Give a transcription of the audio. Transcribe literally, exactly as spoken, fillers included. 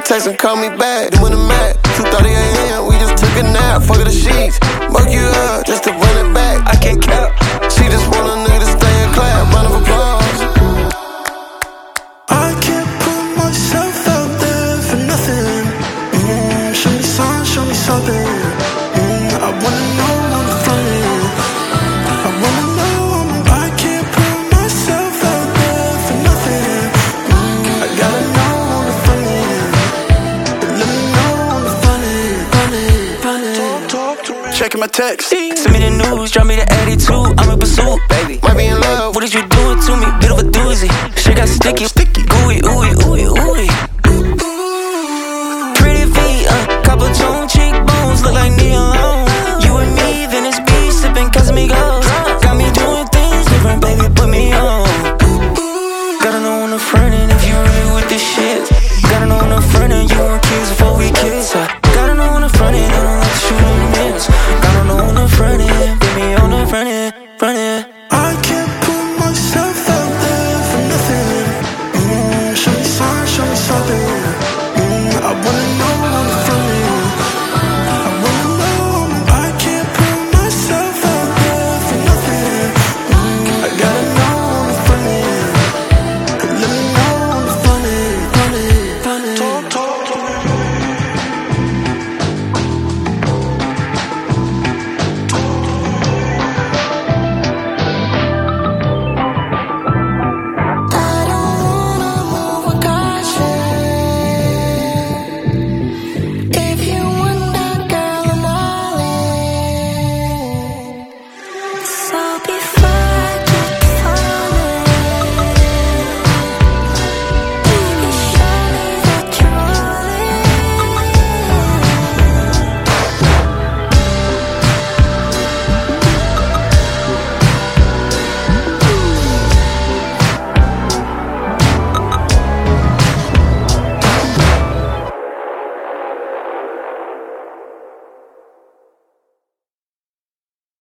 text and call me back. Then when I'm mad, two thirty a.m. we just took a nap. Fuck the sheets, muck you up just to run it back. I can't cap. She just want a nigga to stay and clap. Round of applause. I can't put myself out there for nothing. Mm, show me something, show me something. Mm, I wanna know on the front end. I wanna know. I can't put myself out there for nothing. Mm, I gotta know on the front end. Let me know on the front end, front end, front end. Talk, talk to me. Checking my text. Send me the news, drop me the attitude. I'm